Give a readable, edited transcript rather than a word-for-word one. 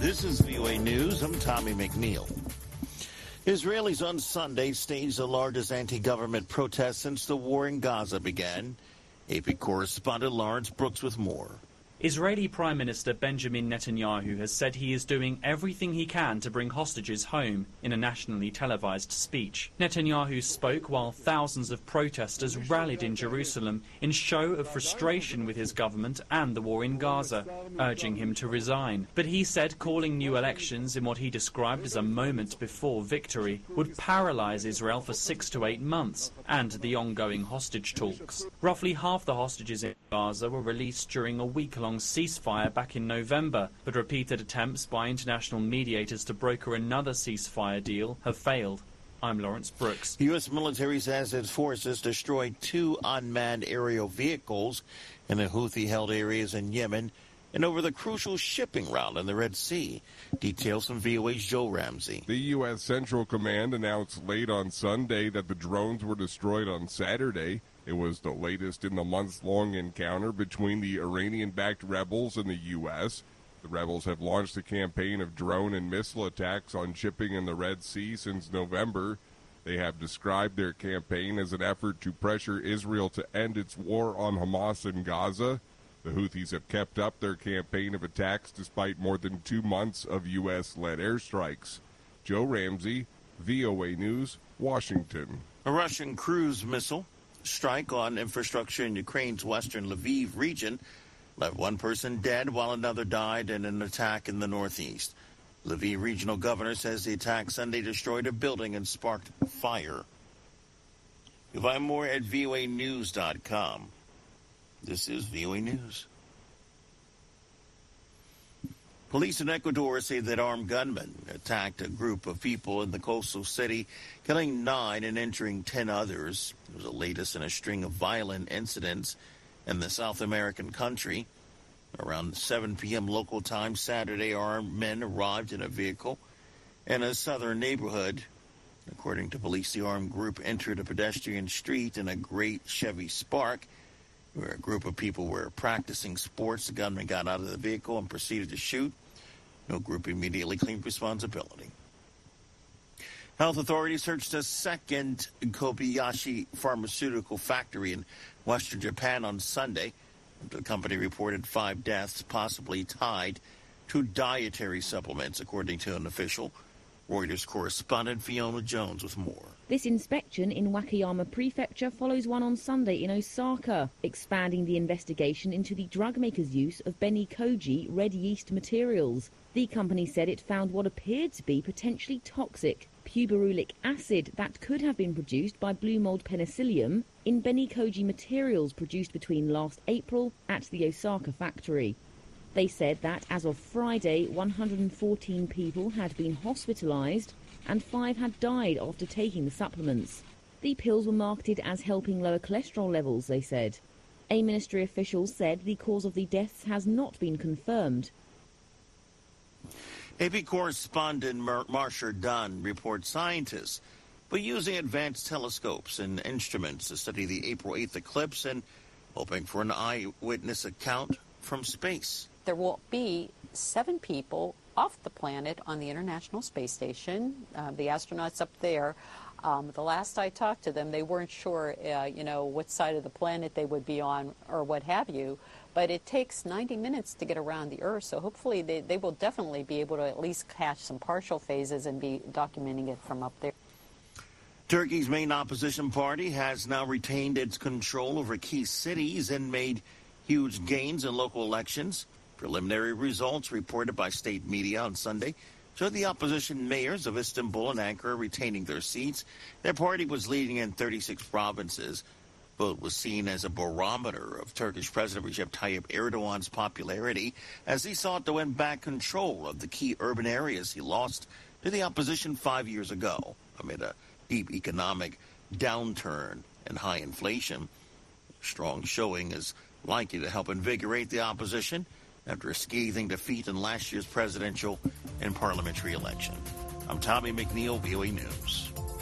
This is VOA News. I'm Tommy McNeil. Israelis on Sunday staged the largest anti-government protest since the war in Gaza began. AP correspondent Lawrence Brooks with more. Israeli Prime Minister Benjamin Netanyahu has said he is doing everything he can to bring hostages home in a nationally televised speech. Netanyahu spoke while thousands of protesters rallied in Jerusalem in show of frustration with his government and the war in Gaza, urging him to resign. But he said calling new elections in what he described as a moment before victory would paralyze Israel for 6 to 8 months and the ongoing hostage talks. Roughly half the hostages in Gaza were released during a week-long ceasefire back in November, but repeated attempts by international mediators to broker another ceasefire deal have failed. I'm Lawrence Brooks. The U.S. military says its forces destroyed 2 unmanned aerial vehicles in the Houthi-held areas in Yemen and over the crucial shipping route in the Red Sea. Details from VOA's Joe Ramsey. The U.S. Central Command announced late on Sunday that the drones were destroyed on Saturday. It was the latest in the months-long encounter between the Iranian-backed rebels and the U.S. The rebels have launched a campaign of drone and missile attacks on shipping in the Red Sea since November. They have described their campaign as an effort to pressure Israel to end its war on Hamas in Gaza. The Houthis have kept up their campaign of attacks despite more than 2 months of U.S.-led airstrikes. Joe Ramsey, VOA News, Washington. A Russian cruise missile strike on infrastructure in Ukraine's western Lviv region left 1 person dead while another died in an attack in the northeast. Lviv regional governor says the attack Sunday destroyed a building and sparked fire. You'll find more at voanews.com. This is VOA News. Police in Ecuador say that armed gunmen attacked a group of people in the coastal city, killing 9 and injuring 10 others. It was the latest in a string of violent incidents in the South American country. Around 7 p.m. local time Saturday, armed men arrived in a vehicle in a southern neighborhood. According to police, the armed group entered a pedestrian street in a gray Chevy Spark, where a group of people were practicing sports. The gunman got out of the vehicle and proceeded to shoot. No group immediately claimed responsibility. Health authorities searched a second Kobayashi pharmaceutical factory in western Japan on Sunday. The company reported 5 deaths, possibly tied to dietary supplements, according to an official. Reuters correspondent Fiona Jones with more. This inspection in Wakayama Prefecture follows one on Sunday in Osaka, expanding the investigation into the drug maker's use of Benikoji red yeast materials. The company said it found what appeared to be potentially toxic puberulic acid that could have been produced by blue mold penicillium in Benikoji materials produced between last April at the Osaka factory. They said that as of Friday, 114 people had been hospitalized and 5 had died after taking the supplements. The pills were marketed as helping lower cholesterol levels, they said. A ministry official said the cause of the deaths has not been confirmed. AP correspondent Marsha Dunn reports scientists were using advanced telescopes and instruments to study the April 8th eclipse and hoping for an eyewitness account from space. There will be 7 people off the planet on the International Space Station, the astronauts up there. The last I talked to them, they weren't sure, what side of the planet they would be on or what have you. But it takes 90 minutes to get around the Earth, so hopefully they will definitely be able to at least catch some partial phases and be documenting it from up there. Turkey's main opposition party has now retained its control over key cities and made huge gains in local elections. Preliminary results reported by state media on Sunday showed the opposition mayors of Istanbul and Ankara retaining their seats. Their party was leading in 36 provinces. Vote was seen as a barometer of Turkish President Recep Tayyip Erdogan's popularity as he sought to win back control of the key urban areas he lost to the opposition 5 years ago amid a deep economic downturn and high inflation. Strong showing is likely to help invigorate the opposition after a scathing defeat in last year's presidential and parliamentary election. I'm Tommy McNeil, VOA News.